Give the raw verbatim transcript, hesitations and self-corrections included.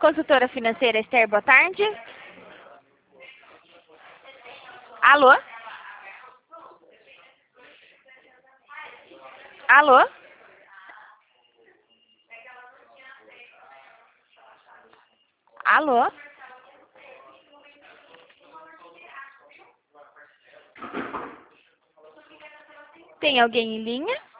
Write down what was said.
Consultora financeira Esther, boa tarde. Alô? Alô? Alô? Tem alguém em linha?